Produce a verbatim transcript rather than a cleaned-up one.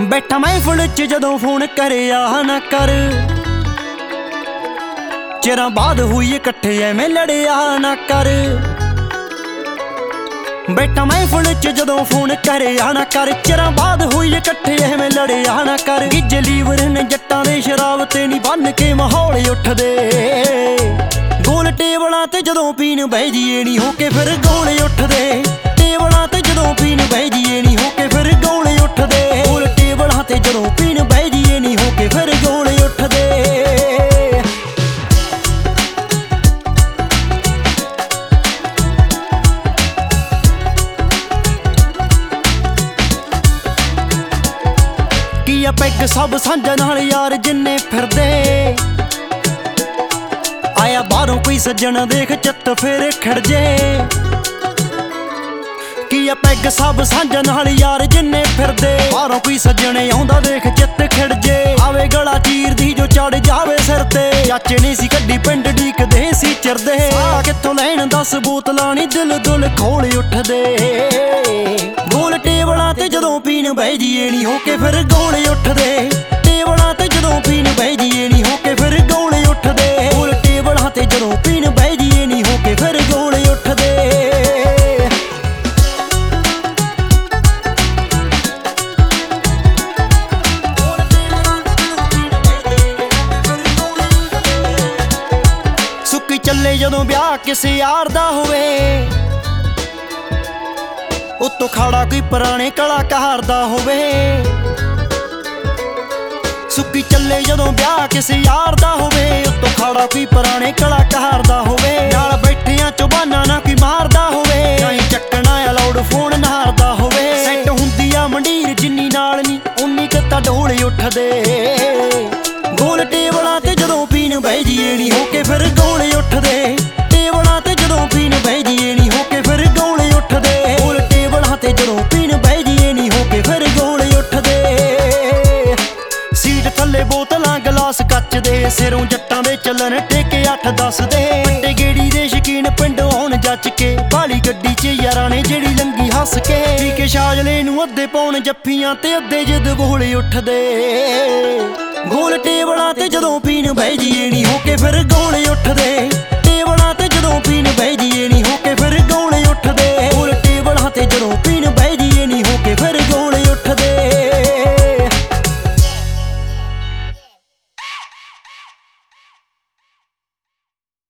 बैठा महफिल च जदों फोन करिया ना कर, चिरां बाद हुई इकट्ठे एवें लड़िया ना कर। बैठा महफिल च जदों फोन करिया ना कर, चिरां बाद हुई इकट्ठे एवें लड़िया ना कर। गिज्ज लीवर ने जट्टां दे शराब ते नी बन के माहौल उठदे, गोल टेबलां ते जदों पीन बह जाइए नी होके फिर गोल उठदे। टेबलां ते जदों पीन बह जाइए नी होके फिर गोल उठदे, गोल टेबलां ते जदों पीन बह जाइए नी होके फिर गोल उठदे। पैग सब सांझा नाल यार जिन्ने फिरदे, आया बाहरों कोई सज्जन देख चित्त फिर खड़जे। किया पैग सब सांझा नाल यार जिन्ने फिरदे, बाहरों कोई सज्जन आउंदा देख चित्त खड़जे। आवे गला चीर दी जो चढ़ जावे सिर ते, चाचे ने सी कड्डी पिंड डीकदे सी चिरदे। आ कित्थों लैण दस बोतलां नी दिल दुल खोल उठदे, गोल टेबलां ते जदों पीन बह जाइए नी होके फिर गोल उठदे। टेबलां ते जदों पीन बह जाइए नी होके फिर गोल उठदे, गोल टेबलां ते जदों पीन बह जाइए नी होके फिर गोल उठदे। सुक्की चले जदों ब्याह किसे यार दा होवे, उत्तों खाड़ा कोई पुराने कलाकार दा होवे। सुक्की चले जदों ब्याह किसे यार दा होवे, उत्तों खाड़ा कोई पुराने कलाकार दा होवे। नाल बैठियां चौबाना ना कोई मारदा होवे, नहीं चक्कना अलाउड फोन नारदा होवे। सैट हुंदी आ मंडीर जिन्नी नाल नी उन्नी कत्ता ढोल उठदे, गोल टेबलां ते जदों पीन बह जाइए नी होके फिर गोल उठदे। टेबलां ते जदों पीन बह जाइए नी होके फिर गोल उठदे, गोल टेबलां ते जदों पीन बह जाइए नी होके फिर गोल उठदे। सीट थल्ले बोतलां गलास कच दे, सिरों जट्टां दे चलन टेके अठ दस दे। पट्टे गेड़ी दे शकीन पिंडों आउण जच के, बाली गड्डी च यारां ने जेड़ी लंगी हस के। पी के शाजले नूं अद्धे पौण जफ्फियां ते अद्धे जिद बोल उठदे, गोल टेबलां ते जदों पीन बह जाइए नी होके फिर गोल उठदे।